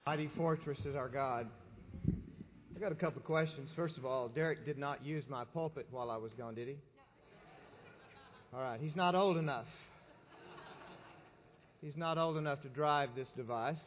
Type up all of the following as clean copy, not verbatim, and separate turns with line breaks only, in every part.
Mighty fortress is our God. I got a couple of questions. First of all, Derek did not use my pulpit while I was gone, did he? All right, he's not old enough. He's not old enough to drive this device.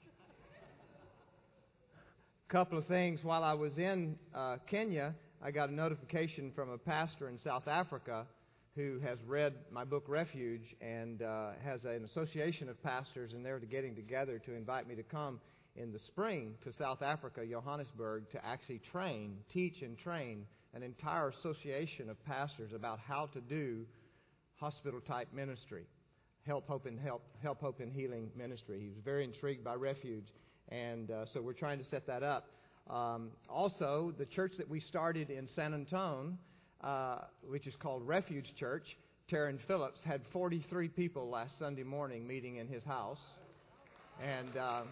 A couple of things. While I was in Kenya, I got a notification from a pastor in South Africa who has read my book Refuge and has an association of pastors, and they're getting together to invite me to come in the spring to South Africa, Johannesburg, to actually teach and train an entire association of pastors about how to do hospital-type ministry, help, hope, and healing ministry. He was very intrigued by Refuge, and so we're trying to set that up. Also, the church that we started in San Antone, which is called Refuge Church, Taryn Phillips, had 43 people last Sunday morning meeting in his house. And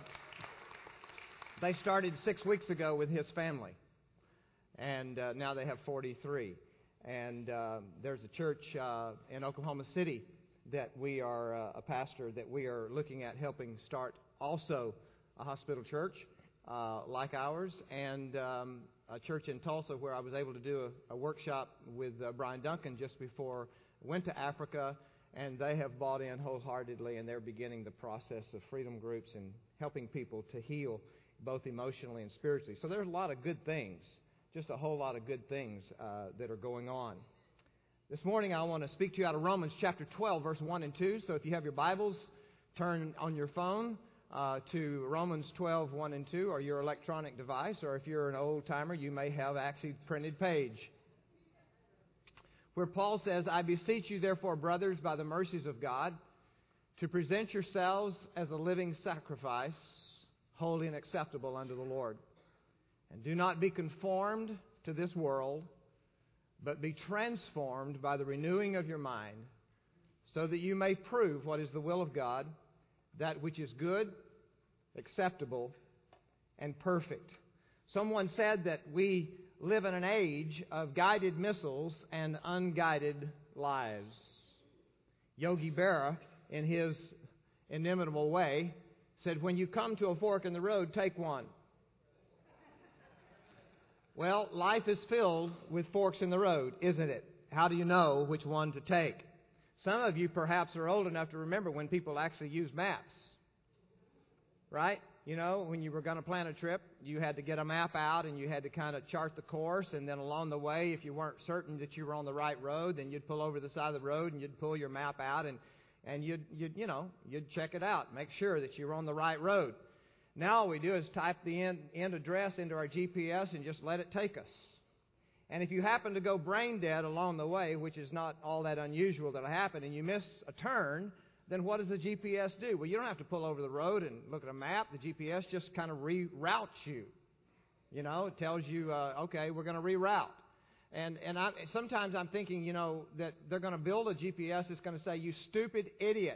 they started 6 weeks ago with his family. And now they have 43. And there's a church in Oklahoma City that we are a pastor that we are looking at helping start also a hospital church like ours, and a church in Tulsa where I was able to do a workshop with Brian Duncan just before I went to Africa, and they have bought in wholeheartedly, and they're beginning the process of freedom groups and helping people to heal both emotionally and spiritually. So there's a lot of good things, just a whole lot of good things that are going on. This morning I want to speak to you out of Romans chapter 12, verse 1 and 2. So if you have your Bibles, turn on your phone to Romans 12, 1 and 2, or your electronic device, or if you're an old-timer, you may have actually printed page, where Paul says, "I beseech you, therefore, brothers, by the mercies of God, to present yourselves as a living sacrifice, holy and acceptable unto the Lord. And do not be conformed to this world, but be transformed by the renewing of your mind, so that you may prove what is the will of God, that which is good, acceptable, and perfect." Someone said that we live in an age of guided missiles and unguided lives. Yogi Berra, in his inimitable way, said, "When you come to a fork in the road, take one." Well, life is filled with forks in the road, isn't it? How do you know which one to take? Some of you perhaps are old enough to remember when people actually used maps. Right? You know, when you were going to plan a trip, you had to get a map out and you had to kind of chart the course, and then along the way, if you weren't certain that you were on the right road, then you'd pull over the side of the road and you'd pull your map out and you'd check it out, make sure that you were on the right road. Now all we do is type the end address into our GPS and just let it take us. And if you happen to go brain dead along the way, which is not all that unusual that'll happen, and you miss a turn, then what does the GPS do? Well, you don't have to pull over the road and look at a map. The GPS just kind of reroutes you. You know, it tells you, okay, we're going to reroute. And sometimes I'm thinking, that they're going to build a GPS that's going to say, "You stupid idiot.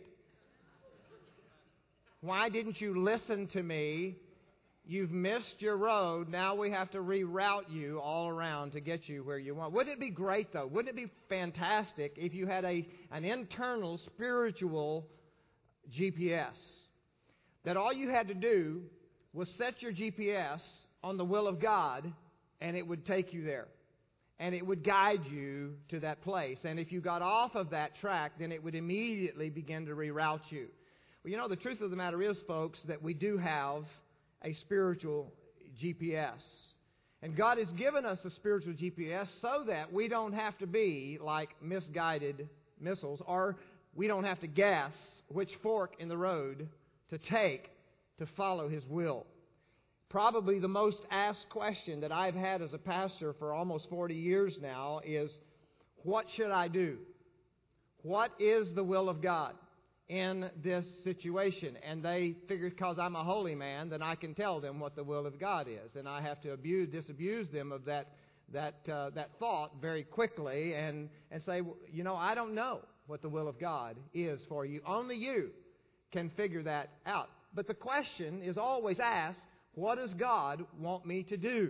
Why didn't you listen to me? You've missed your road. Now we have to reroute you all around to get you where you want." Wouldn't it be great, though? Wouldn't it be fantastic if you had an internal spiritual GPS? That all you had to do was set your GPS on the will of God, and it would take you there. And it would guide you to that place. And if you got off of that track, then it would immediately begin to reroute you. Well, the truth of the matter is, folks, that we do have a spiritual GPS. And God has given us a spiritual GPS so that we don't have to be like misguided missiles, or we don't have to guess which fork in the road to take to follow His will. Probably the most asked question that I've had as a pastor for almost 40 years now is, what should I do? What is the will of God in this situation? And they figure because I'm a holy man, then I can tell them what the will of God is, and I have to disabuse them of that thought very quickly and say, I don't know what the will of God is for you. Only you can figure that out. But the question is always asked, what does God want me to do?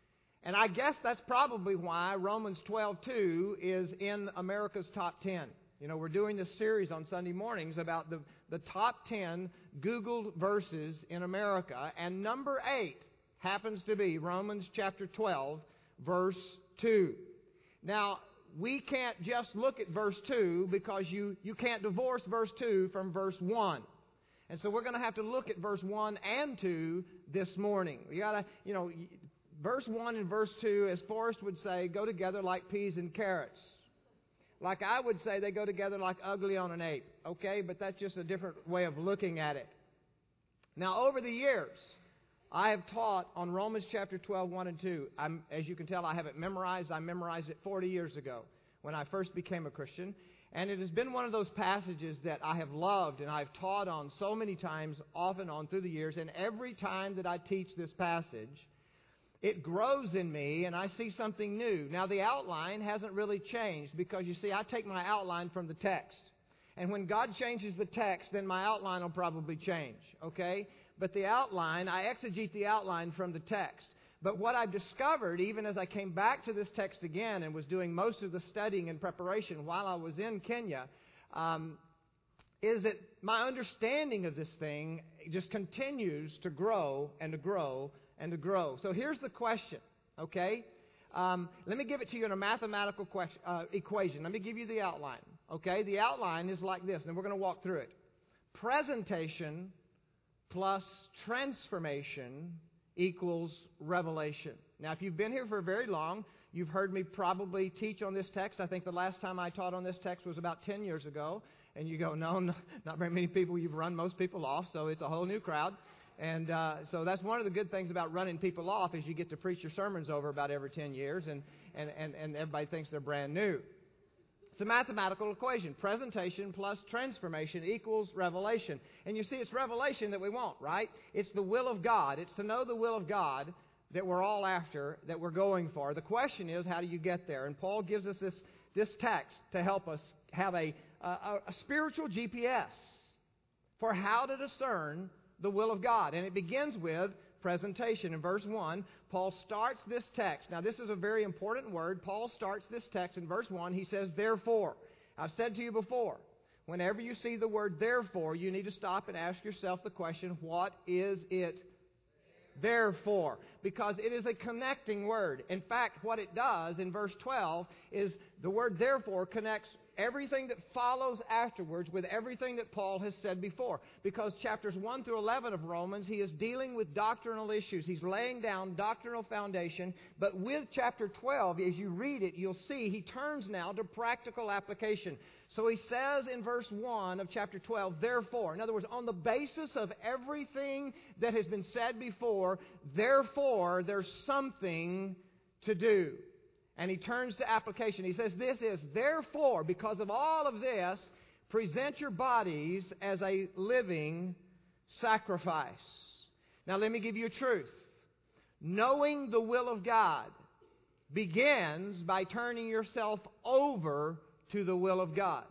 And I guess that's probably why Romans 12:2 is in America's top 10. You know, we're doing this series on Sunday mornings about the top 10 Googled verses in America, and number 8 happens to be Romans chapter 12, verse 2. Now, we can't just look at verse 2 because you can't divorce verse 2 from verse 1. And so we're going to have to look at verse 1 and 2 this morning. You got to, you know, verse 1 and verse 2, as Forrest would say, go together like peas and carrots. Like I would say, they go together like ugly on an ape. Okay? But that's just a different way of looking at it. Now, over the years, I have taught on Romans chapter 12, 1 and 2. As you can tell, I have it memorized. I memorized it 40 years ago when I first became a Christian. And it has been one of those passages that I have loved and I've taught on so many times, off and on through the years. And every time that I teach this passage, it grows in me and I see something new. Now, the outline hasn't really changed because, you see, I take my outline from the text. And when God changes the text, then my outline will probably change, okay? But the outline, I exegete the outline from the text. But what I've discovered, even as I came back to this text again and was doing most of the studying and preparation while I was in Kenya, is that my understanding of this thing just continues to grow and to grow and to grow. So here's the question, okay? Let me give it to you in a mathematical equation. Let me give you the outline, okay? The outline is like this, and we're going to walk through it. Presentation plus transformation equals revelation. Now, if you've been here for very long, you've heard me probably teach on this text. I think the last time I taught on this text was about 10 years ago. And you go, no, not very many people. You've run most people off, so it's a whole new crowd. And so that's one of the good things about running people off is you get to preach your sermons over about every 10 years, and everybody thinks they're brand new. It's a mathematical equation. Presentation plus transformation equals revelation. And you see, it's revelation that we want, right? It's the will of God. It's to know the will of God that we're all after, that we're going for. The question is, how do you get there? And Paul gives us this text to help us have a spiritual GPS for how to discern the will of God. And it begins with presentation. In verse 1, Paul starts this text. Now, this is a very important word. Paul starts this text in verse 1. He says, therefore. I've said to you before, whenever you see the word therefore, you need to stop and ask yourself the question, what is it therefore? Because it is a connecting word. In fact, what it does in verse 12 is the word therefore connects everything that follows afterwards with everything that Paul has said before. Because chapters 1 through 11 of Romans, he is dealing with doctrinal issues. He's laying down doctrinal foundation. But with chapter 12, as you read it, you'll see he turns now to practical application. So he says in verse 1 of chapter 12, therefore, in other words, on the basis of everything that has been said before, therefore, there's something to do. And he turns to application. He says, this is, therefore, because of all of this, present your bodies as a living sacrifice. Now, let me give you a truth. Knowing the will of God begins by turning yourself over to the will of God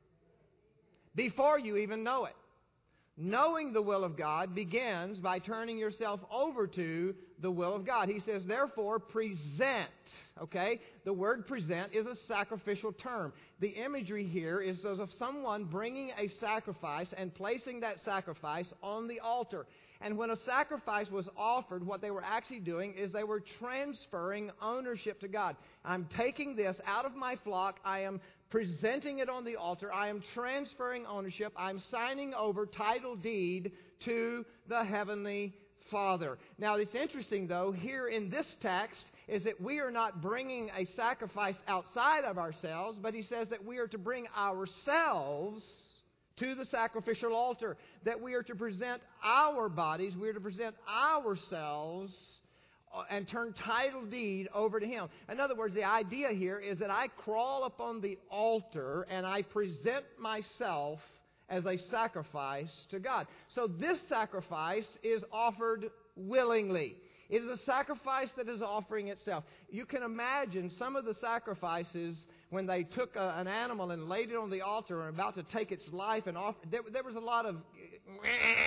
before you even know it. Knowing the will of God begins by turning yourself over to the will of God. He says, therefore, present. Okay? The word present is a sacrificial term. The imagery here is of someone bringing a sacrifice and placing that sacrifice on the altar. And when a sacrifice was offered, what they were actually doing is they were transferring ownership to God. I'm taking this out of my flock. I am presenting it on the altar. I am transferring ownership. I'm signing over title deed to the Heavenly Father. Now, it's interesting, though, here in this text is that we are not bringing a sacrifice outside of ourselves, but he says that we are to bring ourselves to the sacrificial altar, that we are to present our bodies, we are to present ourselves and turn title deed over to Him. In other words, the idea here is that I crawl upon the altar and I present myself as a sacrifice to God. So this sacrifice is offered willingly. It is a sacrifice that is offering itself. You can imagine some of the sacrifices when they took an animal and laid it on the altar and about to take its life and offer. There was a lot of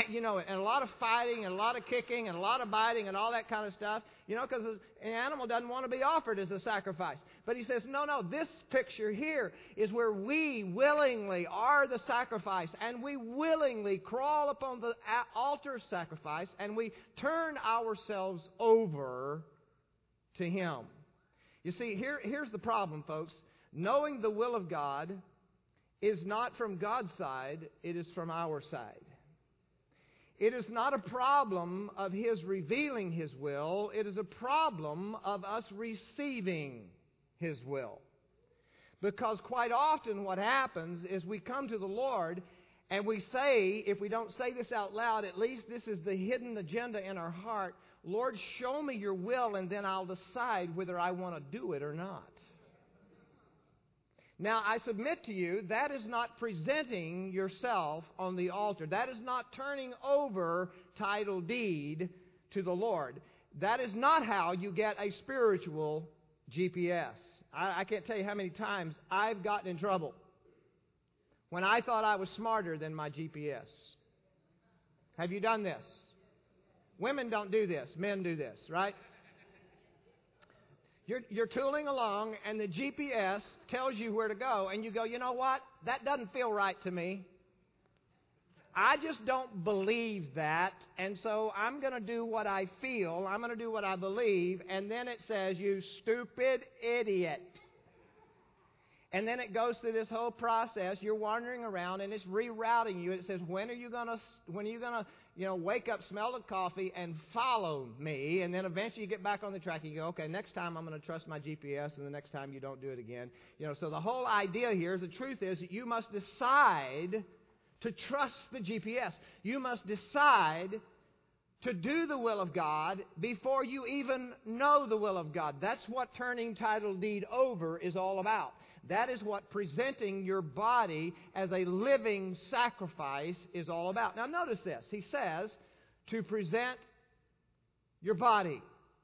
and a lot of fighting and a lot of kicking and a lot of biting and all that kind of stuff, because an animal doesn't want to be offered as a sacrifice. But he says, no, this picture here is where we willingly are the sacrifice, and we willingly crawl upon the altar of sacrifice, and we turn ourselves over to Him. You see, here's the problem, folks. Knowing the will of God is not from God's side, it is from our side. It is not a problem of His revealing His will. It is a problem of us receiving His will. Because quite often what happens is we come to the Lord and we say, if we don't say this out loud, at least this is the hidden agenda in our heart, Lord, show me your will and then I'll decide whether I want to do it or not. Now, I submit to you, that is not presenting yourself on the altar. That is not turning over title deed to the Lord. That is not how you get a spiritual GPS. I can't tell you how many times I've gotten in trouble when I thought I was smarter than my GPS. Have you done this? Women don't do this. Men do this, right? You're tooling along, and the GPS tells you where to go, and you go, you know what? That doesn't feel right to me. I just don't believe that, and so I'm going to do what I feel. I'm going to do what I believe, and then it says, you stupid idiot. And then it goes through this whole process. You're wandering around, and it's rerouting you. It says, when are you going to wake up, smell the coffee, and follow me? And then eventually you get back on the track, and you go, okay, next time I'm going to trust my GPS, and the next time you don't do it again. So the whole idea here is, the truth is that you must decide to trust the GPS. You must decide to do the will of God before you even know the will of God. That's what turning title deed over is all about. That is what presenting your body as a living sacrifice is all about. Now notice this. He says to present your body.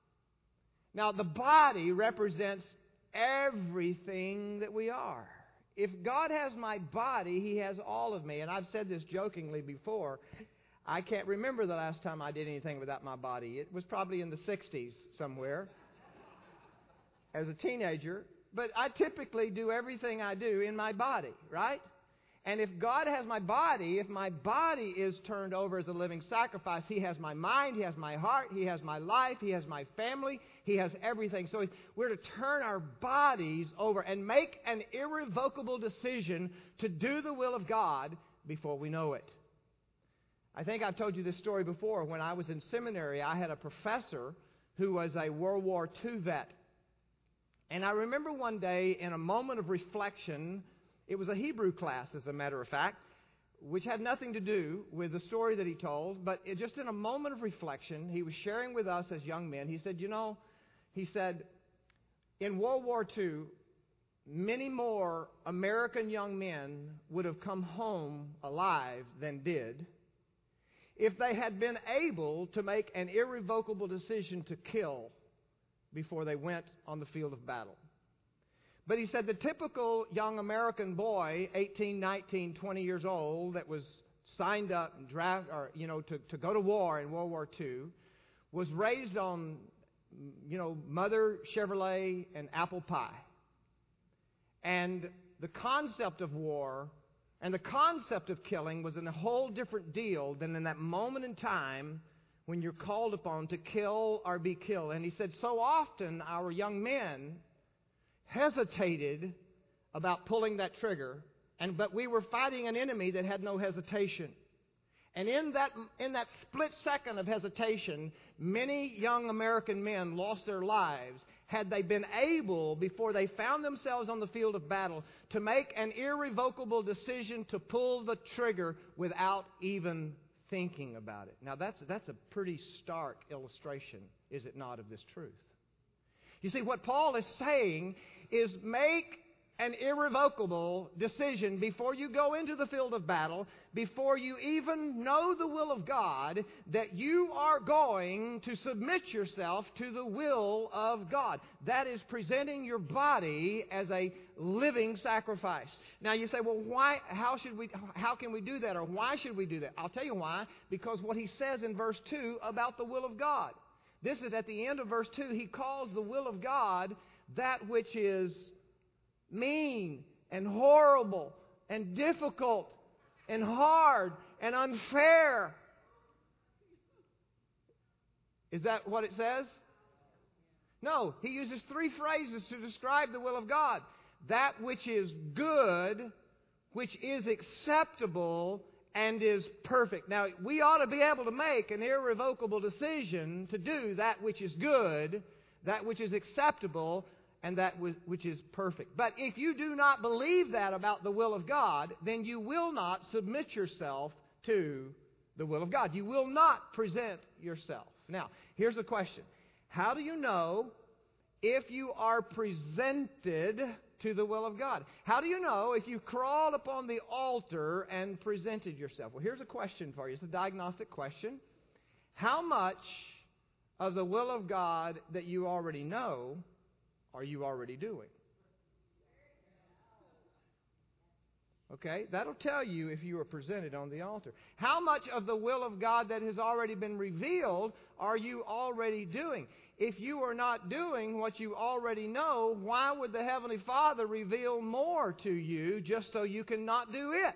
Now the body represents everything that we are. If God has my body, He has all of me. And I've said this jokingly before. I can't remember the last time I did anything without my body. It was probably in the 60s somewhere as a teenager. But I typically do everything I do in my body, right? And if God has my body, if my body is turned over as a living sacrifice, He has my mind, He has my heart, He has my life, He has my family, He has everything. So we're to turn our bodies over and make an irrevocable decision to do the will of God before we know it. I think I've told you this story before. When I was in seminary, I had a professor who was a World War II vet. And I remember one day, in a moment of reflection, it was a Hebrew class, as a matter of fact, which had nothing to do with the story that he told, but just in a moment of reflection, he was sharing with us as young men. He said, in World War II, many more American young men would have come home alive than did if they had been able to make an irrevocable decision to kill before they went on the field of battle. But he said the typical young American boy, 18, 19, 20 years old, that was signed up and to go to war in World War II, was raised on, Mother Chevrolet and apple pie. And the concept of war and the concept of killing was in a whole different deal than in that moment in time when you're called upon to kill or be killed. And he said, so often our young men hesitated about pulling that trigger, but we were fighting an enemy that had no hesitation. And in that split second of hesitation, many young American men lost their lives had they been able, before they found themselves on the field of battle, to make an irrevocable decision to pull the trigger without even thinking about it. Now that's a pretty stark illustration, is it not, of this truth? You see, what Paul is saying is make an irrevocable decision before you go into the field of battle, before you even know the will of God, that you are going to submit yourself to the will of God. That is presenting your body as a living sacrifice. Now you say, well, why? How can we do that? Or why should we do that? I'll tell you why. Because what he says in verse 2 about the will of God. This is at the end of verse 2. He calls the will of God that which is mean and horrible and difficult and hard and unfair. Is that what it says? No, he uses three phrases to describe the will of God. That which is good, which is acceptable, and is perfect. Now, we ought to be able to make an irrevocable decision to do that which is good, that which is acceptable, and that which is perfect. But if you do not believe that about the will of God, then you will not submit yourself to the will of God. You will not present yourself. Now, here's a question. How do you know if you are presented to the will of God? How do you know if you crawled upon the altar and presented yourself? Well, here's a question for you. It's a diagnostic question. How much of the will of God that you already know are you already doing? Okay, that'll tell you if you are presented on the altar. How much of the will of God that has already been revealed are you already doing? If you are not doing what you already know, why would the Heavenly Father reveal more to you just so you can not do it?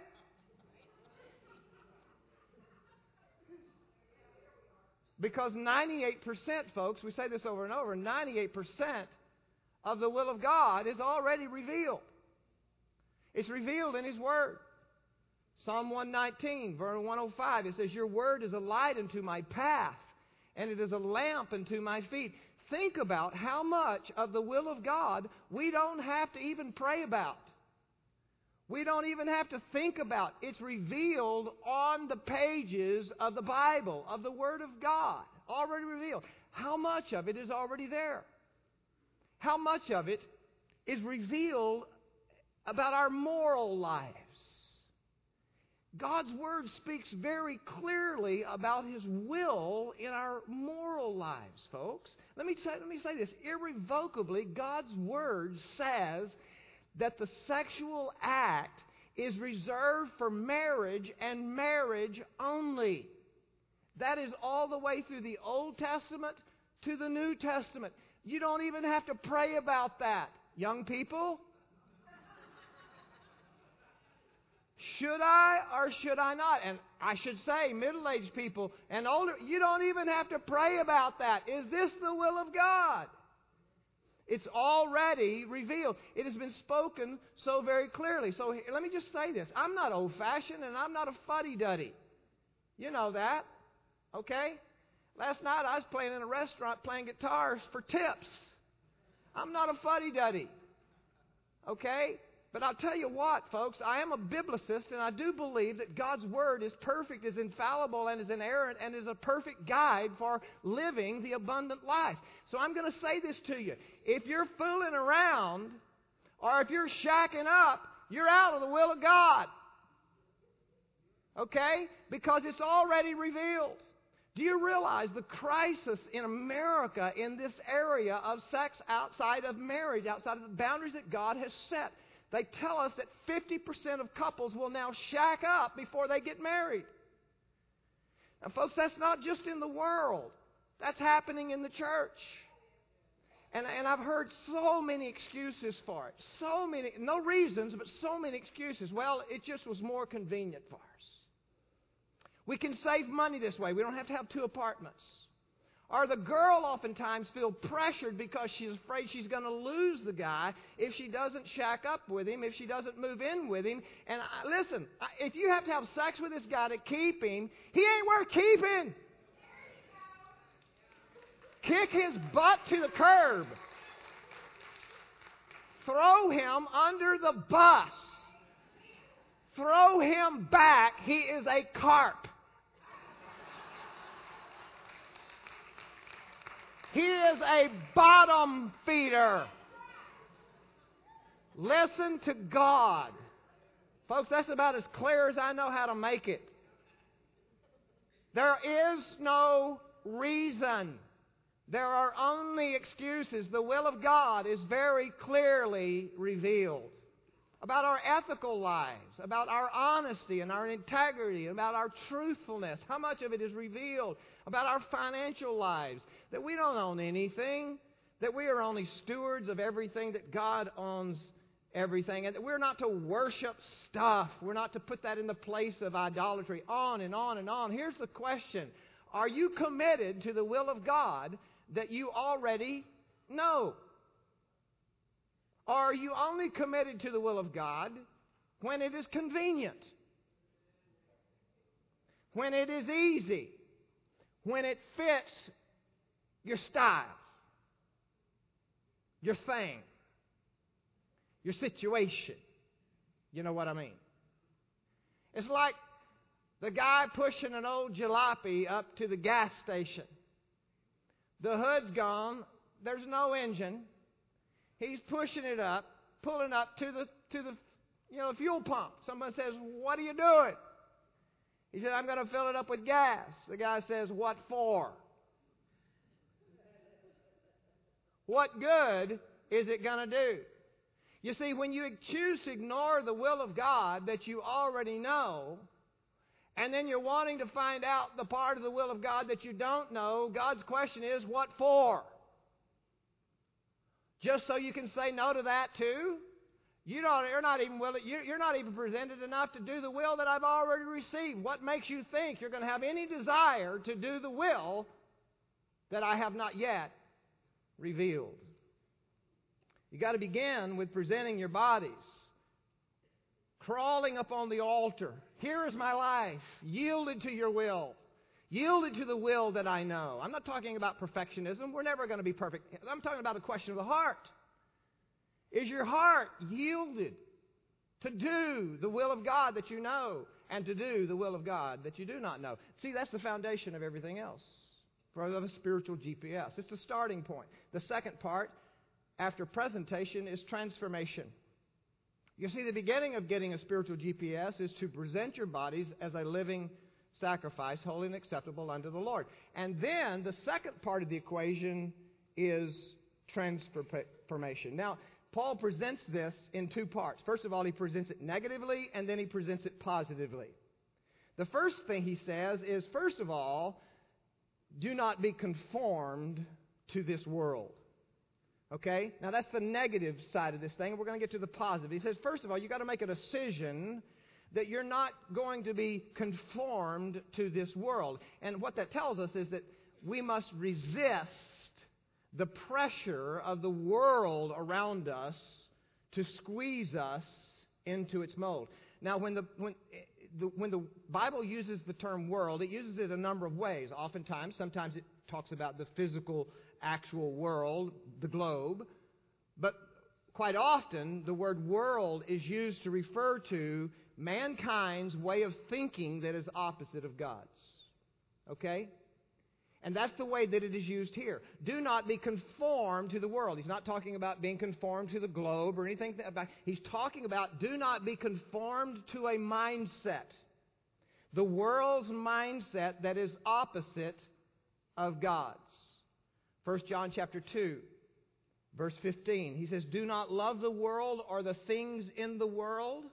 Because 98%, folks, we say this over and over, 98% of the will of God is already revealed. It's revealed in His Word. Psalm 119, verse 105, it says, Your Word is a light unto my path, and it is a lamp unto my feet. Think about how much of the will of God we don't have to even pray about. We don't even have to think about. It's revealed on the pages of the Bible, of the Word of God, already revealed. How much of it is already there? How much of it is revealed about our moral lives? God's Word speaks very clearly about His will in our moral lives, folks. Let me say this. Irrevocably, God's Word says that the sexual act is reserved for marriage and marriage only. That is all the way through the Old Testament to the New Testament. You don't even have to pray about that. Young people, should I or should I not? And I should say, middle-aged people and older, you don't even have to pray about that. Is this the will of God? It's already revealed. It has been spoken so very clearly. So let me just say this. I'm not old-fashioned and I'm not a fuddy-duddy. You know that. Okay? Last night I was playing in a restaurant playing guitars for tips. I'm not a fuddy-duddy. Okay? But I'll tell you what, folks, I am a biblicist, and I do believe that God's Word is perfect, is infallible, and is inerrant, and is a perfect guide for living the abundant life. So I'm going to say this to you. If you're fooling around, or if you're shacking up, you're out of the will of God. Okay? Because it's already revealed. Do you realize the crisis in America in this area of sex outside of marriage, outside of the boundaries that God has set? They tell us that 50% of couples will now shack up before they get married. Now, folks, that's not just in the world. That's happening in the church. And I've heard so many excuses for it. So many, no reasons, but so many excuses. Well, it just was more convenient for us. We can save money this way. We don't have to have 2 apartments. Or the girl oftentimes feels pressured because she's afraid she's going to lose the guy if she doesn't shack up with him, if she doesn't move in with him. And listen, if you have to have sex with this guy to keep him, he ain't worth keeping. Kick his butt to the curb. Throw him under the bus. Throw him back. He is a carp. He is a bottom feeder. Listen to God. Folks, that's about as clear as I know how to make it. There is no reason. There are only excuses. The will of God is very clearly revealed. About our ethical lives, about our honesty and our integrity, about our truthfulness. How much of it is revealed? About our financial lives. That we don't own anything. That we are only stewards of everything, that God owns everything. And that we're not to worship stuff. We're not to put that in the place of idolatry. On and on and on. Here's the question. Are you committed to the will of God that you already know? Or are you only committed to the will of God when it is convenient? When it is easy? When it fits your style? Your thing? Your situation? You know what I mean? It's like the guy pushing an old jalopy up to the gas station. The hood's gone. There's no engine. He's pushing it up, pulling up to the fuel pump. Someone says, "What are you doing?" He said, "I'm going to fill it up with gas." The guy says, "What for?" What good is it going to do? You see, when you choose to ignore the will of God that you already know, and then you're wanting to find out the part of the will of God that you don't know, God's question is, what for? Just so you can say no to that too? You're not even presented enough to do the will that I've already received. What makes you think you're going to have any desire to do the will that I have not yet revealed? You got to begin with presenting your bodies, crawling up on the altar. Here is my life, yielded to your will. Yielded to the will that I know. I'm not talking about perfectionism. We're never going to be perfect. I'm talking about a question of the heart. Is your heart yielded to do the will of God that you know and to do the will of God that you do not know? See, that's the foundation of everything else for a spiritual GPS. It's the starting point. The second part, after presentation, is transformation. You see, the beginning of getting a spiritual GPS is to present your bodies as a living sacrifice, holy and acceptable unto the Lord. And then the second part of the equation is transformation. Now, Paul presents this in two parts. First of all, he presents it negatively, and then he presents it positively. The first thing he says is, first of all, do not be conformed to this world. Okay? Now, that's the negative side of this thing. We're going to get to the positive. He says, first of all, you've got to make a decision that you're not going to be conformed to this world. And what that tells us is that we must resist the pressure of the world around us to squeeze us into its mold. Now, when the Bible uses the term world, it uses it a number of ways. Sometimes it talks about the physical, actual world, the globe. But quite often, the word world is used to refer to mankind's way of thinking that is opposite of God's. Okay? And that's the way that it is used here. Do not be conformed to the world. He's not talking about being conformed to the globe or anything about. He's talking about do not be conformed to a mindset. The world's mindset that is opposite of God's. 1 John chapter 2, verse 15. He says, do not love the world or the things in the world.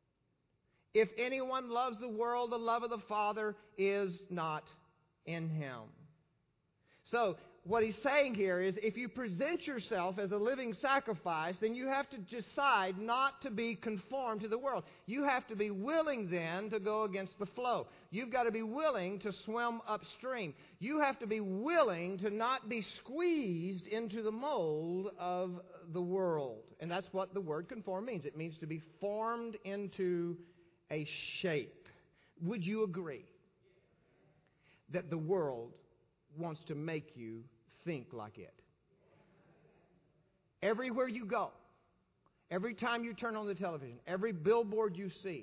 If anyone loves the world, the love of the Father is not in him. So, what he's saying here is if you present yourself as a living sacrifice, then you have to decide not to be conformed to the world. You have to be willing then to go against the flow. You've got to be willing to swim upstream. You have to be willing to not be squeezed into the mold of the world. And that's what the word conform means. It means to be formed into a shape. Would you agree that the world wants to make you think like it? Everywhere you go, every time you turn on the television, every billboard you see,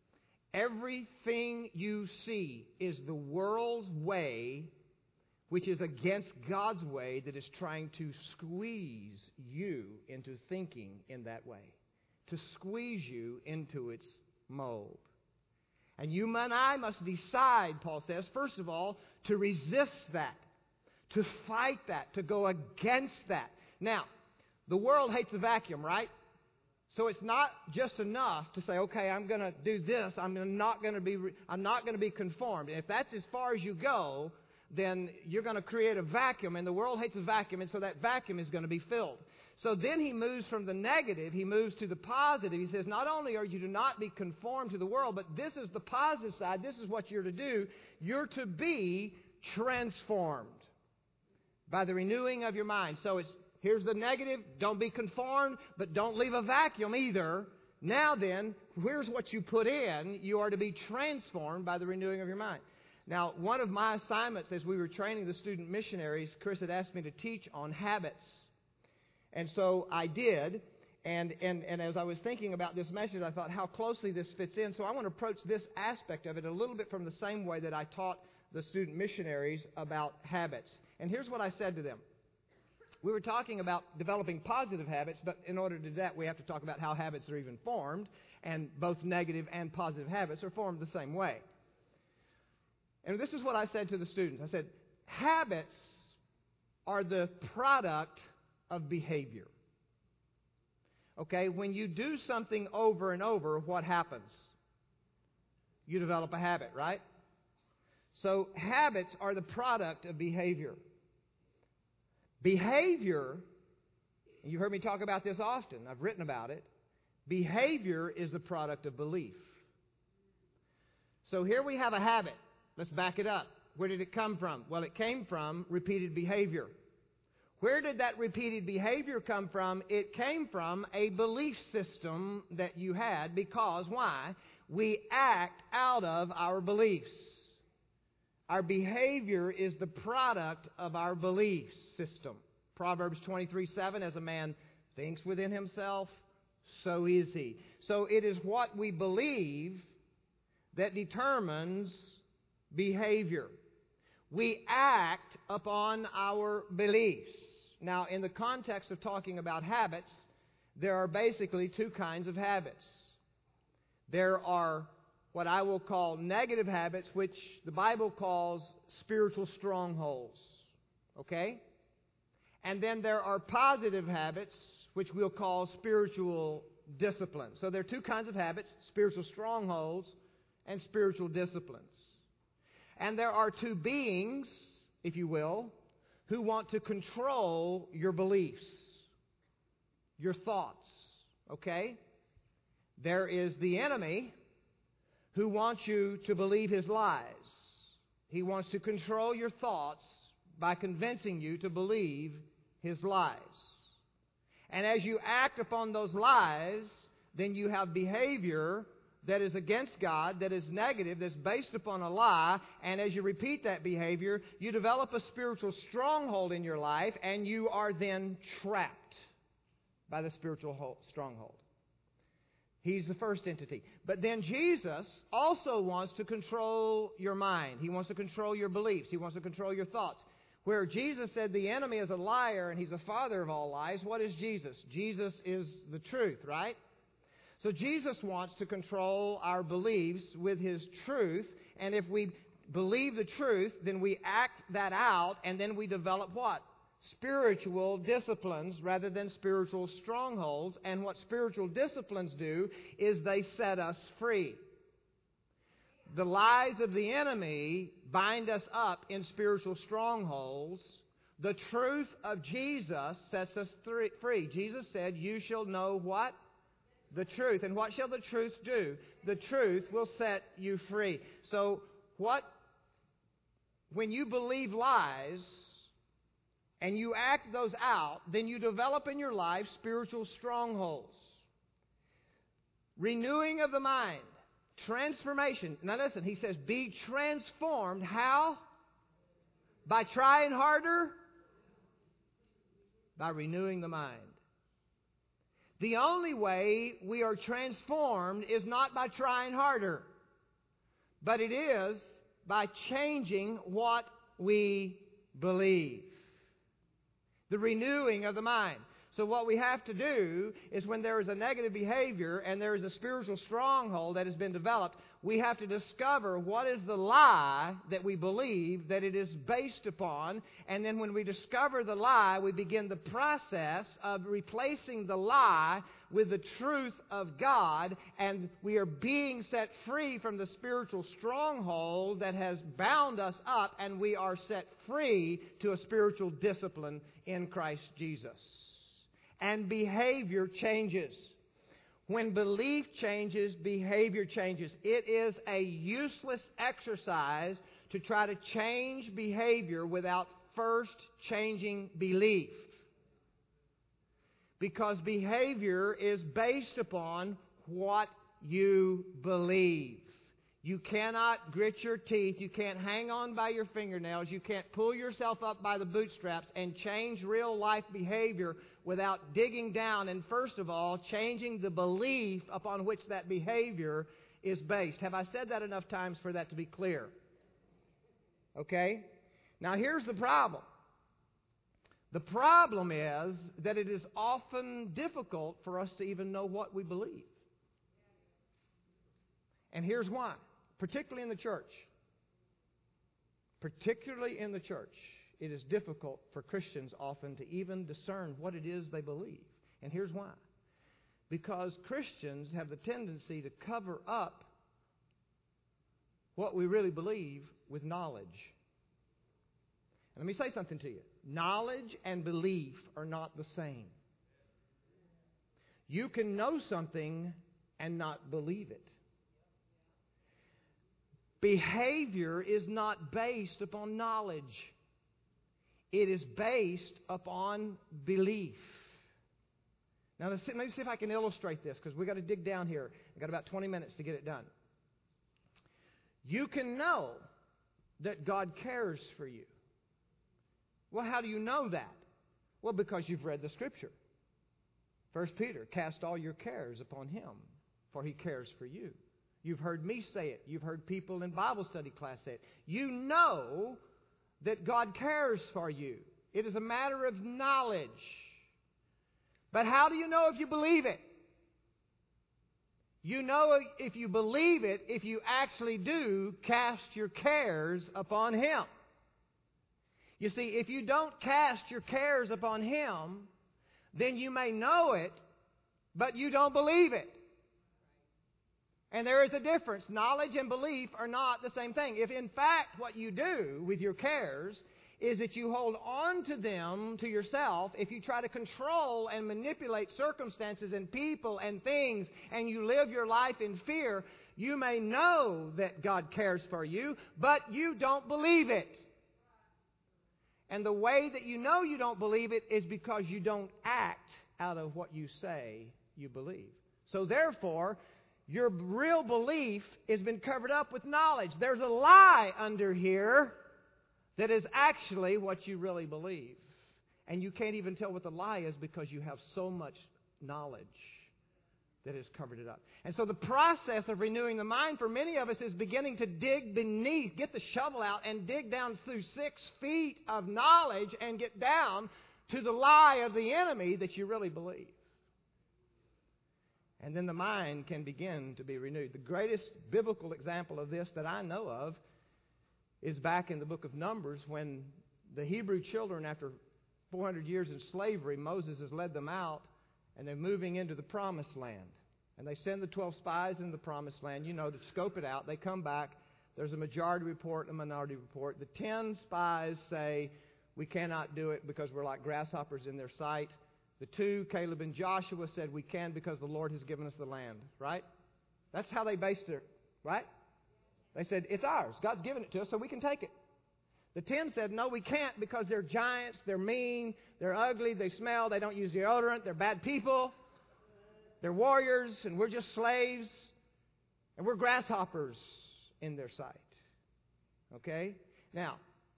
everything you see is the world's way, which is against God's way, that is trying to squeeze you into thinking in that way. to squeeze you into its mold. And you and I must decide, Paul says, first of all, to resist that, to fight that, to go against that. Now, the world hates a vacuum, right? So it's not just enough to say, okay, I'm going to do this. I'm not going to be conformed. And if that's as far as you go, then you're going to create a vacuum, and the world hates a vacuum, and so that vacuum is going to be filled. So then he moves from the negative, he moves to the positive. He says, not only are you to not be conformed to the world, but this is the positive side. This is what you're to do. You're to be transformed by the renewing of your mind. So here's the negative. Don't be conformed, but don't leave a vacuum either. Now then, here's what you put in. You are to be transformed by the renewing of your mind. Now, one of my assignments as we were training the student missionaries, Chris had asked me to teach on habits. And so I did. And as I was thinking about this message, I thought how closely this fits in. So I want to approach this aspect of it a little bit from the same way that I taught the student missionaries about habits. And here's what I said to them. We were talking about developing positive habits, but in order to do that, we have to talk about how habits are even formed. And both negative and positive habits are formed the same way. And this is what I said to the students. I said, habits are the product of behavior. Okay, when you do something over and over, what happens? You develop a habit, right? So habits are the product of behavior. Behavior, and you've heard me talk about this often, I've written about it, behavior is the product of belief. So here we have a habit. Let's back it up. Where did it come from? Well, it came from repeated behavior. Where did that repeated behavior come from? It came from a belief system that you had because, why? We act out of our beliefs. Our behavior is the product of our belief system. Proverbs 23:7, as a man thinks within himself, so is he. So it is what we believe that determines behavior. We act upon our beliefs. Now, in the context of talking about habits, there are basically two kinds of habits. There are what I will call negative habits, which the Bible calls spiritual strongholds. Okay? And then there are positive habits, which we'll call spiritual disciplines. So there are two kinds of habits, spiritual strongholds and spiritual disciplines. And there are two beings, if you will, who want to control your beliefs, your thoughts, okay? There is the enemy who wants you to believe his lies. He wants to control your thoughts by convincing you to believe his lies. And as you act upon those lies, then you have behavior that is against God, that is negative, that's based upon a lie, and as you repeat that behavior, you develop a spiritual stronghold in your life, and you are then trapped by the spiritual stronghold. He's the first entity. But then Jesus also wants to control your mind. He wants to control your beliefs. He wants to control your thoughts. Where Jesus said the enemy is a liar and he's a father of all lies, what is Jesus? Jesus is the truth, right? So Jesus wants to control our beliefs with his truth, and if we believe the truth, then we act that out, and then we develop what? Spiritual disciplines rather than spiritual strongholds. And what spiritual disciplines do is they set us free. The lies of the enemy bind us up in spiritual strongholds. The truth of Jesus sets us free. Jesus said, you shall know what? The truth. And what shall the truth do? The truth will set you free. So when you believe lies and you act those out, then you develop in your life spiritual strongholds. Renewing of the mind. Transformation. Now listen, he says, be transformed. How? By trying harder? By renewing the mind. The only way we are transformed is not by trying harder, but it is by changing what we believe. The renewing of the mind. So what we have to do is when there is a negative behavior and there is a spiritual stronghold that has been developed, we have to discover what is the lie that we believe that it is based upon. And then when we discover the lie, we begin the process of replacing the lie with the truth of God. And we are being set free from the spiritual stronghold that has bound us up. And we are set free to a spiritual discipline in Christ Jesus. And behavior changes. When belief changes, behavior changes. It is a useless exercise to try to change behavior without first changing belief. Because behavior is based upon what you believe. You cannot grit your teeth. You can't hang on by your fingernails. You can't pull yourself up by the bootstraps and change real life behavior without digging down and, first of all, changing the belief upon which that behavior is based. Have I said that enough times for that to be clear? Okay? Now, here's the problem. The problem is that it is often difficult for us to even know what we believe. And here's why. Particularly in the church. Particularly in the church. It is difficult for Christians often to even discern what it is they believe. And here's why. Because Christians have the tendency to cover up what we really believe with knowledge. And let me say something to you. Knowledge and belief are not the same. You can know something and not believe it. Behavior is not based upon knowledge. It is based upon belief. Now, let me see if I can illustrate this, because we've got to dig down here. I've got about 20 minutes to get it done. You can know that God cares for you. Well, how do you know that? Well, because you've read the Scripture. 1 Peter, cast all your cares upon Him, for He cares for you. You've heard me say it. You've heard people in Bible study class say it. You know that God cares for you. It is a matter of knowledge. But how do you know if you believe it? You know if you believe it if you actually do cast your cares upon Him. You see, if you don't cast your cares upon Him, then you may know it, but you don't believe it. And there is a difference. Knowledge and belief are not the same thing. If in fact what you do with your cares is that you hold on to them to yourself, if you try to control and manipulate circumstances and people and things, and you live your life in fear, you may know that God cares for you, but you don't believe it. And the way that you know you don't believe it is because you don't act out of what you say you believe. So therefore, your real belief has been covered up with knowledge. There's a lie under here that is actually what you really believe. And you can't even tell what the lie is because you have so much knowledge that has covered it up. And so the process of renewing the mind for many of us is beginning to dig beneath, get the shovel out and dig down through 6 feet of knowledge and get down to the lie of the enemy that you really believe. And then the mind can begin to be renewed. The greatest biblical example of this that I know of is back in the book of Numbers when the Hebrew children, after 400 years in slavery, Moses has led them out and they're moving into the promised land. And they send the 12 spies into the promised land, to scope it out. They come back. There's a majority report and a minority report. The 10 spies say, we cannot do it because we're like grasshoppers in their sight. The 2, Caleb and Joshua, said we can because the Lord has given us the land, right? That's how they based it, right? They said, it's ours. God's given it to us, so we can take it. The 10 said, no, we can't because they're giants, they're mean, they're ugly, they smell, they don't use deodorant, they're bad people, they're warriors, and we're just slaves, and we're grasshoppers in their sight. Okay? Now,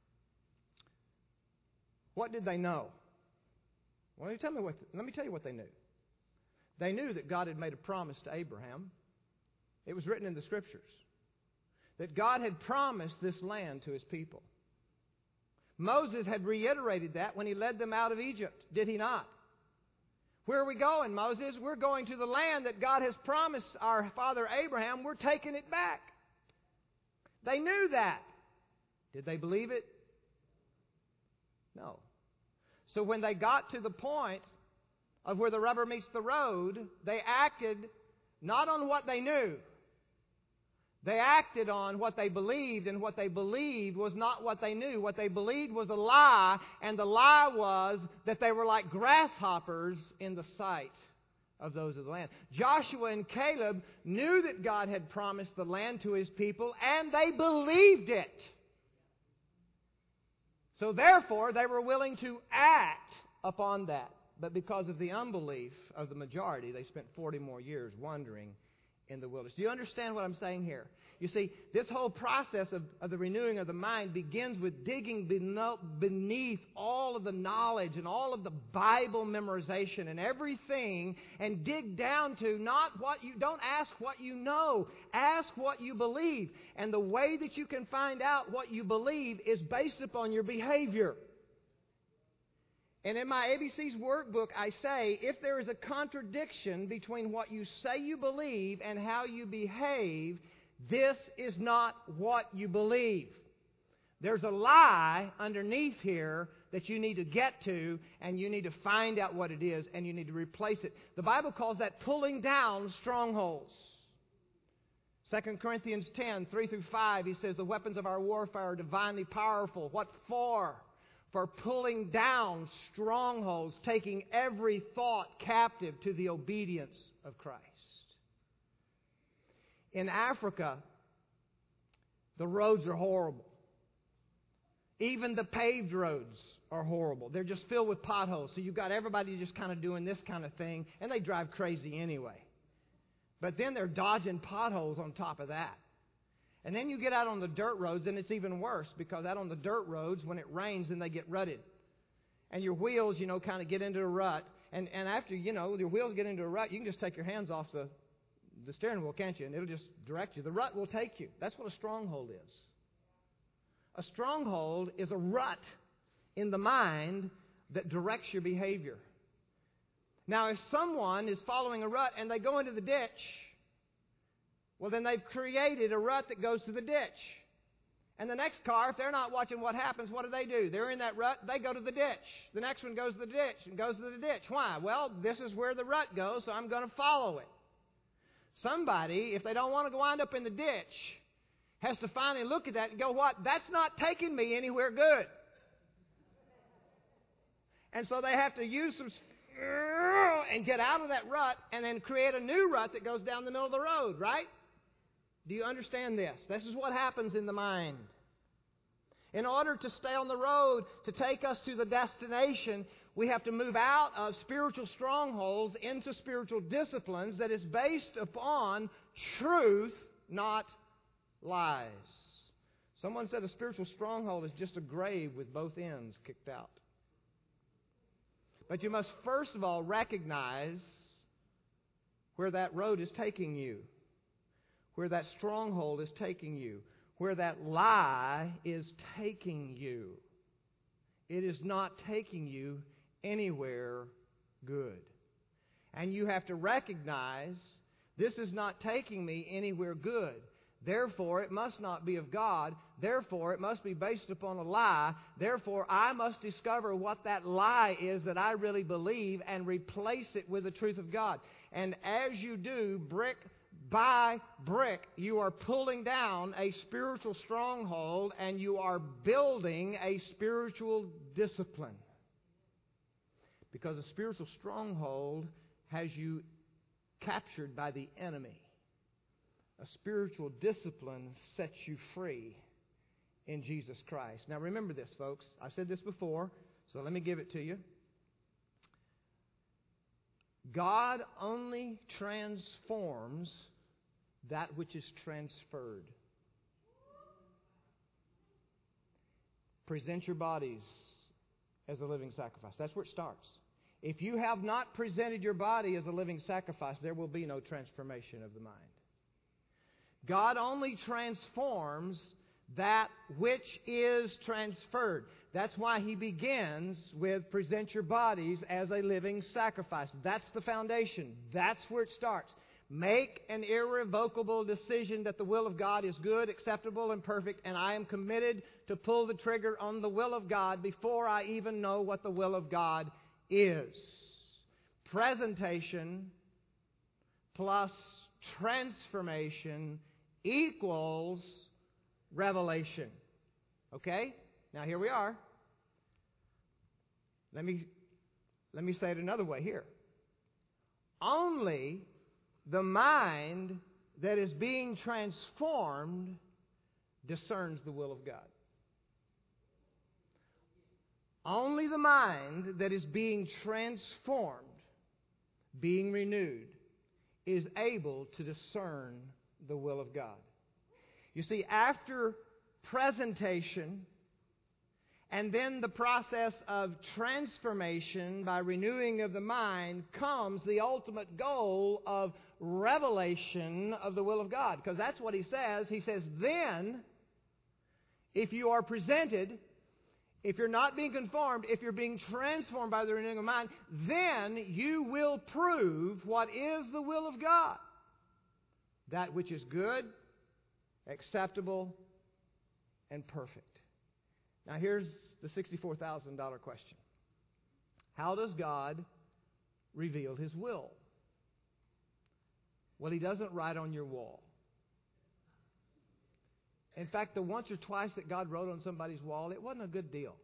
what did they know? Well, let me tell you what they knew. They knew that God had made a promise to Abraham. It was written in the Scriptures. That God had promised this land to His people. Moses had reiterated that when he led them out of Egypt, did he not? Where are we going, Moses? We're going to the land that God has promised our father Abraham. We're taking it back. They knew that. Did they believe it? No. So when they got to the point of where the rubber meets the road, they acted not on what they knew. They acted on what they believed, and what they believed was not what they knew. What they believed was a lie, and the lie was that they were like grasshoppers in the sight of those of the land. Joshua and Caleb knew that God had promised the land to His people, and they believed it. So therefore, they were willing to act upon that. But because of the unbelief of the majority, they spent 40 more years wandering in the wilderness. Do you understand what I'm saying here? You see, this whole process of the renewing of the mind begins with digging beneath all of the knowledge and all of the Bible memorization and everything, and dig down to don't ask what you know, ask what you believe. And the way that you can find out what you believe is based upon your behavior. And in my ABC's workbook, I say, if there is a contradiction between what you say you believe and how you behave, this is not what you believe. There's a lie underneath here that you need to get to, and you need to find out what it is, and you need to replace it. The Bible calls that pulling down strongholds. 2 Corinthians 10, 3 through 5, he says, the weapons of our warfare are divinely powerful. What for? For pulling down strongholds, taking every thought captive to the obedience of Christ. In Africa, the roads are horrible. Even the paved roads are horrible. They're just filled with potholes. So you've got everybody just kind of doing this kind of thing, and they drive crazy anyway. But then they're dodging potholes on top of that. And then you get out on the dirt roads, and it's even worse, because out on the dirt roads, when it rains, then they get rutted. And your wheels, kind of get into a rut. And after, your wheels get into a rut, you can just take your hands off the steering wheel, can't you? And it'll just direct you. The rut will take you. That's what a stronghold is. A stronghold is a rut in the mind that directs your behavior. Now, if someone is following a rut and they go into the ditch, well, then they've created a rut that goes to the ditch. And the next car, if they're not watching what happens, what do? They're in that rut, they go to the ditch. The next one goes to the ditch and goes to the ditch. Why? Well, this is where the rut goes, so I'm going to follow it. Somebody, if they don't want to wind up in the ditch, has to finally look at that and go, what? That's not taking me anywhere good. And so they have to use some and get out of that rut and then create a new rut that goes down the middle of the road, right? Do you understand this? This is what happens in the mind. In order to stay on the road, to take us to the destination, we have to move out of spiritual strongholds into spiritual disciplines that is based upon truth, not lies. Someone said a spiritual stronghold is just a grave with both ends kicked out. But you must first of all recognize where that road is taking you, where that stronghold is taking you, where that lie is taking you. It is not taking you anywhere good. And you have to recognize, this is not taking me anywhere good. Therefore, it must not be of God. Therefore, it must be based upon a lie. Therefore, I must discover what that lie is that I really believe and replace it with the truth of God. And as you do, brick by brick, you are pulling down a spiritual stronghold and you are building a spiritual discipline. Because a spiritual stronghold has you captured by the enemy. A spiritual discipline sets you free in Jesus Christ. Now remember this, folks. I've said this before, so let me give it to you. God only transforms that which is transferred. Present your bodies as a living sacrifice. That's where it starts. If you have not presented your body as a living sacrifice, there will be no transformation of the mind. God only transforms that which is transferred. That's why He begins with present your bodies as a living sacrifice. That's the foundation. That's where it starts. Make an irrevocable decision that the will of God is good, acceptable, and perfect, and I am committed to pull the trigger on the will of God before I even know what the will of God is. Presentation plus transformation equals revelation. Okay? Now here we are. Let me say it another way here. Only the mind that is being transformed discerns the will of God. Only the mind that is being transformed, being renewed, is able to discern the will of God. You see, after presentation and then the process of transformation by renewing of the mind comes the ultimate goal of revelation of the will of God. Because that's what He says. He says, then, if you are presented, if you're not being conformed, if you're being transformed by the renewing of mind, then you will prove what is the will of God. That which is good, acceptable, and perfect. Now here's the $64,000 question. How does God reveal His will? Well, He doesn't write on your wall. In fact, the once or twice that God wrote on somebody's wall, it wasn't a good deal.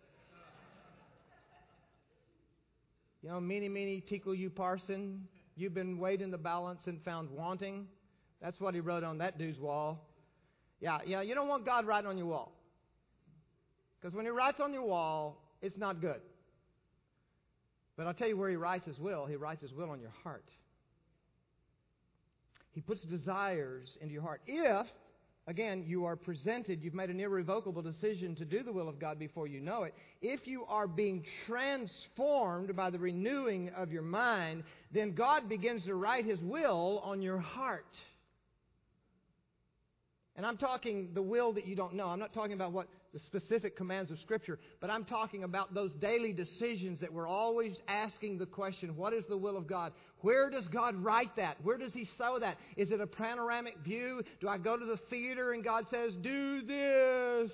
You know, meeny, tickle you parson, you've been weighed in the balance and found wanting. That's what He wrote on that dude's wall. Yeah, you don't want God writing on your wall. Because when He writes on your wall, it's not good. But I'll tell you where He writes His will. He writes His will on your heart. He puts desires into your heart. If, again, you are presented, you've made an irrevocable decision to do the will of God before you know it. If you are being transformed by the renewing of your mind, then God begins to write His will on your heart. And I'm talking the will that you don't know. I'm not talking about what the specific commands of Scripture, but I'm talking about those daily decisions that we're always asking the question, what is the will of God? Where does God write that? Where does He sow that? Is it a panoramic view? Do I go to the theater and God says, do this?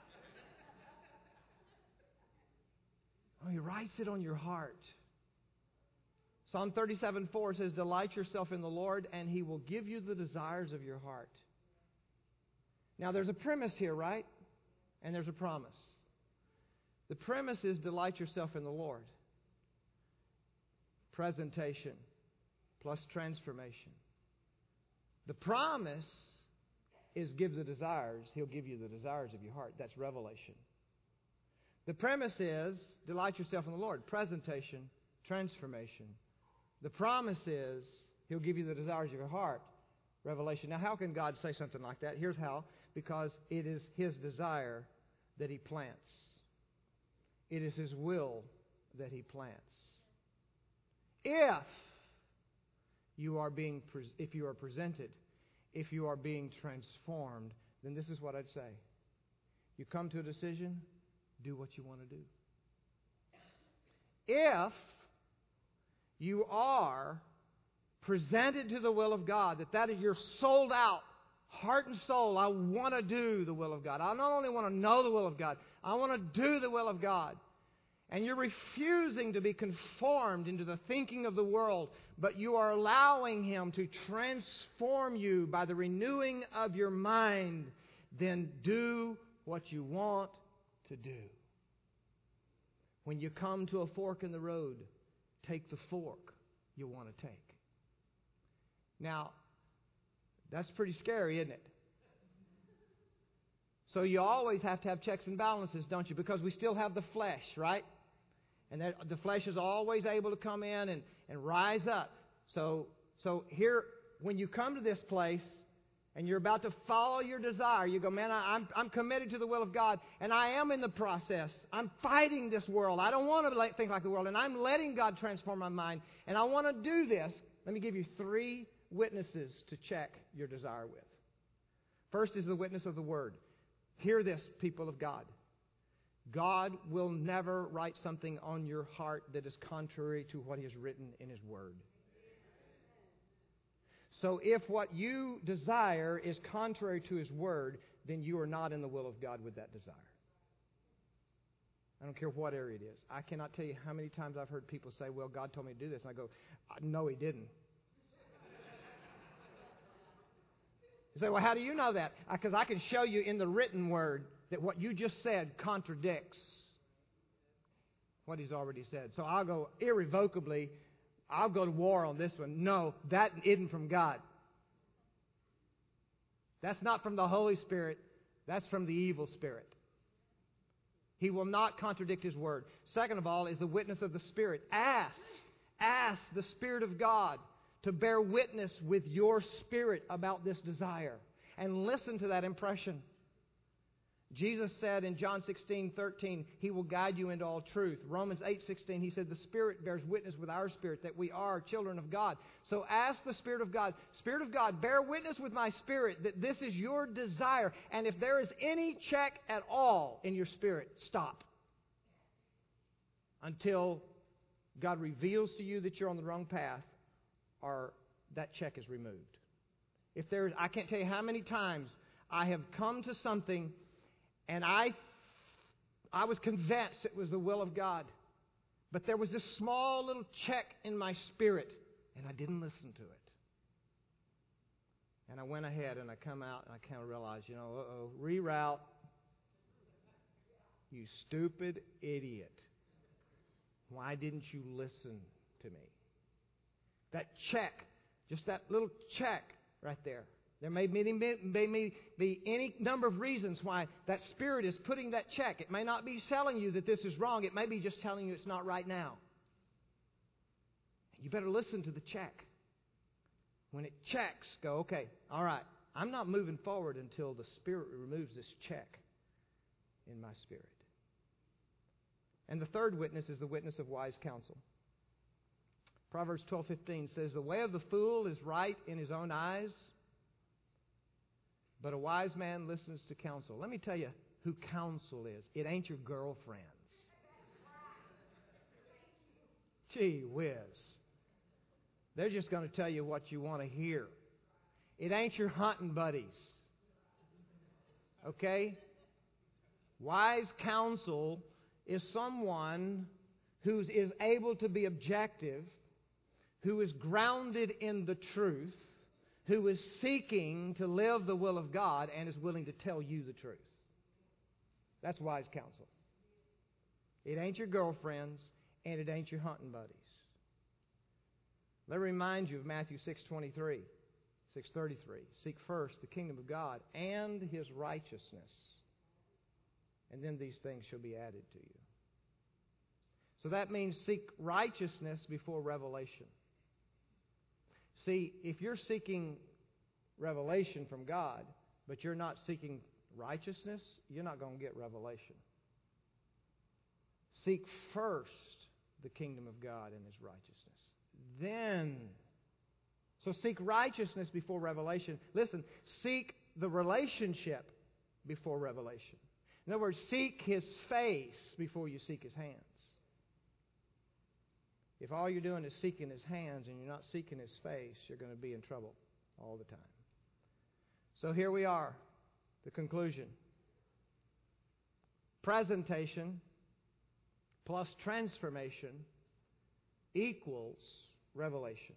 Oh, He writes it on your heart. Psalm 37:4 says, delight yourself in the Lord, and He will give you the desires of your heart. Now, there's a premise here, right? And there's a promise. The premise is delight yourself in the Lord. Presentation plus transformation. The promise is give the desires. He'll give you the desires of your heart. That's revelation. The premise is delight yourself in the Lord. Presentation, transformation. The promise is He'll give you the desires of your heart. Revelation. Now, how can God say something like that? Here's how. Because it is His desire that He plants. It is His will that He plants. If you are presented, if you are being transformed, then this is what I'd say. You come to a decision, do what you want to do. If you are presented to the will of God, that is, you're sold out, heart and soul, I want to do the will of God. I not only want to know the will of God, I want to do the will of God. And you're refusing to be conformed into the thinking of the world, but you are allowing Him to transform you by the renewing of your mind, then do what you want to do. When you come to a fork in the road, take the fork you want to take. Now, that's pretty scary, isn't it? So you always have to have checks and balances, don't you? Because we still have the flesh, right? And the flesh is always able to come in and rise up. So here, when you come to this place and you're about to follow your desire, you go, man, I'm committed to the will of God, and I am in the process. I'm fighting this world. I don't want to think like the world, and I'm letting God transform my mind, and I want to do this. Let me give you 3 witnesses to check your desire with. First is the witness of the Word. Hear this, people of God. God will never write something on your heart that is contrary to what He has written in His Word. So if what you desire is contrary to His Word, then you are not in the will of God with that desire. I don't care what area it is. I cannot tell you how many times I've heard people say, well, God told me to do this. And I go, no, He didn't. You say, well, how do you know that? Because I can show you in the written Word that what you just said contradicts what He's already said. So I'll go irrevocably, I'll go to war on this one. No, that isn't from God. That's not from the Holy Spirit. That's from the evil spirit. He will not contradict His Word. Second of all is the witness of the Spirit. Ask the Spirit of God to bear witness with your spirit about this desire. And listen to that impression. Jesus said in John 16:13, He will guide you into all truth. Romans 8:16, He said, the Spirit bears witness with our spirit that we are children of God. So ask the Spirit of God, Spirit of God, bear witness with my spirit that this is your desire. And if there is any check at all in your spirit, stop. Until God reveals to you that you're on the wrong path or that check is removed. I can't tell you how many times I have come to something and I was convinced it was the will of God. But there was this small little check in my spirit, and I didn't listen to it. And I went ahead and I come out and I kind of realized, reroute. You stupid idiot. Why didn't you listen to me? That check, just that little check right there. There may be any number of reasons why that Spirit is putting that check. It may not be telling you that this is wrong. It may be just telling you it's not right now. You better listen to the check. When it checks, go, okay, all right, I'm not moving forward until the Spirit removes this check in my spirit. And the third witness is the witness of wise counsel. Proverbs 12:15 says, the way of the fool is right in his own eyes, but a wise man listens to counsel. Let me tell you who counsel is. It ain't your girlfriends. Gee whiz. They're just going to tell you what you want to hear. It ain't your hunting buddies. Okay? Wise counsel is someone who is able to be objective, who is grounded in the truth, who is seeking to live the will of God and is willing to tell you the truth. That's wise counsel. It ain't your girlfriends and it ain't your hunting buddies. Let me remind you of Matthew 6:23, 6:33. Seek first the kingdom of God and His righteousness, and then these things shall be added to you. So that means seek righteousness before revelation. See, if you're seeking revelation from God, but you're not seeking righteousness, you're not going to get revelation. Seek first the kingdom of God and His righteousness. Then, so seek righteousness before revelation. Listen, seek the relationship before revelation. In other words, seek His face before you seek His hands. If all you're doing is seeking His hands and you're not seeking His face, you're going to be in trouble all the time. So here we are, the conclusion. Presentation plus transformation equals revelation.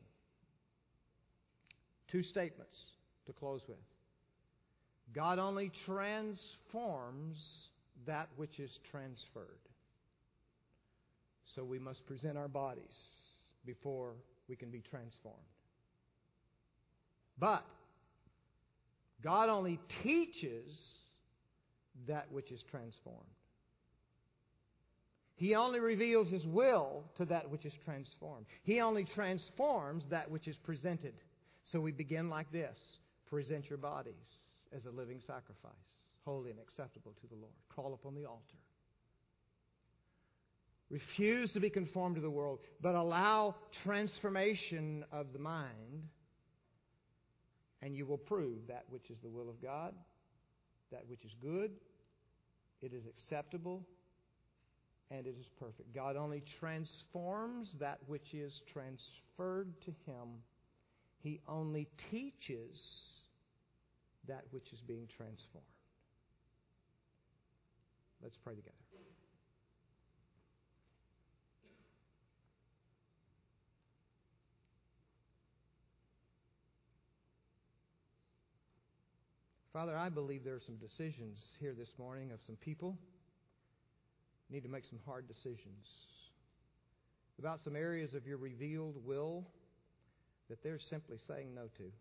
Two statements to close with. God only transforms that which is transferred. So we must present our bodies before we can be transformed. But God only teaches that which is transformed. He only reveals His will to that which is transformed. He only transforms that which is presented. So we begin like this. Present your bodies as a living sacrifice, holy and acceptable to the Lord. Crawl upon the altar. Refuse to be conformed to the world, but allow transformation of the mind, and you will prove that which is the will of God, that which is good, it is acceptable, and it is perfect. God only transforms that which is transferred to Him. He only teaches that which is being transformed. Let's pray together. Father, I believe there are some decisions here this morning of some people who need to make some hard decisions about some areas of your revealed will that they're simply saying no to,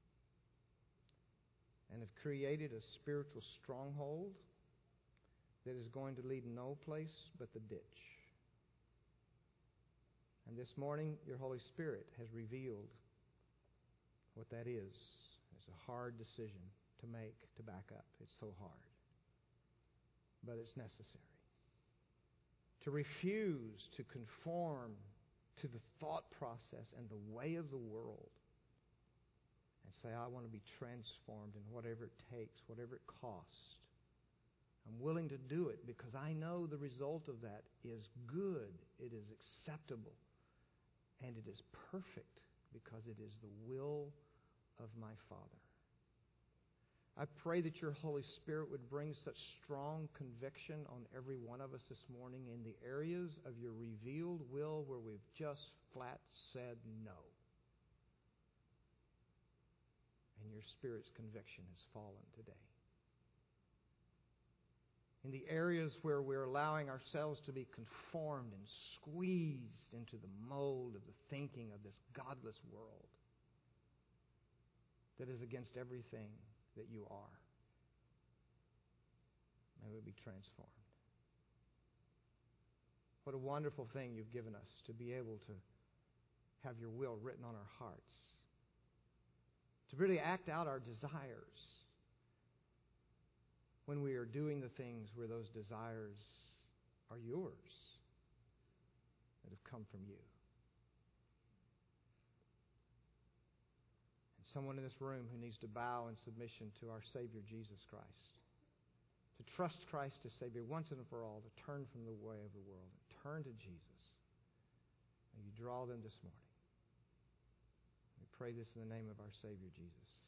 and have created a spiritual stronghold that is going to lead no place but the ditch. And this morning, your Holy Spirit has revealed what that is. It's a hard decision to make, to back up. It's so hard. But it's necessary. To refuse to conform to the thought process and the way of the world and say, I want to be transformed in whatever it takes, whatever it costs. I'm willing to do it because I know the result of that is good, it is acceptable, and it is perfect because it is the will of my Father. I pray that your Holy Spirit would bring such strong conviction on every one of us this morning in the areas of your revealed will where we've just flat said no. And your Spirit's conviction has fallen today. In the areas where we're allowing ourselves to be conformed and squeezed into the mold of the thinking of this godless world that is against everything that you are. May we be transformed. What a wonderful thing you've given us to be able to have your will written on our hearts. To really act out our desires when we are doing the things where those desires are yours, that have come from you. Someone in this room who needs to bow in submission to our Savior, Jesus Christ. To trust Christ as Savior once and for all. To turn from the way of the world and turn to Jesus. May you draw them this morning. We pray this in the name of our Savior, Jesus.